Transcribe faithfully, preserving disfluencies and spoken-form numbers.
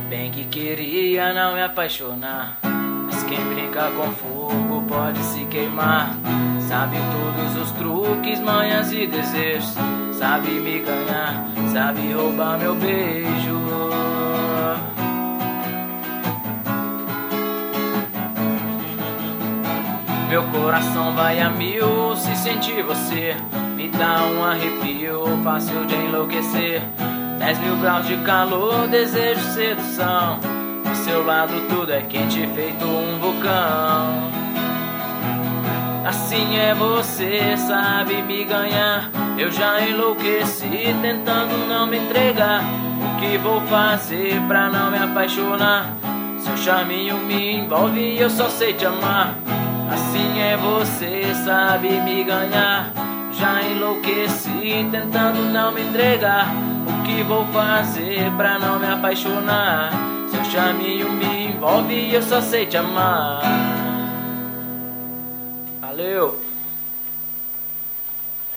Bem que queria não me apaixonar, mas quem brinca com fogo pode se queimar. Sabe todos os truques, manhas e desejos, sabe me ganhar, sabe roubar meu beijo. Meu coração vai a mil se sentir você, me dá um arrepio fácil de enlouquecer. Dez mil graus de calor, desejo, sedução, do seu lado tudo é quente feito um vulcão. Assim é você, sabe me ganhar, eu já enlouqueci tentando não me entregar. O que vou fazer pra não me apaixonar? Seu charminho me envolve e eu só sei te amar. Assim é você, sabe me ganhar, já enlouqueci tentando não me entregar. O que vou fazer pra não me apaixonar? Seu charminho me envolve e eu só sei te amar. Valeu!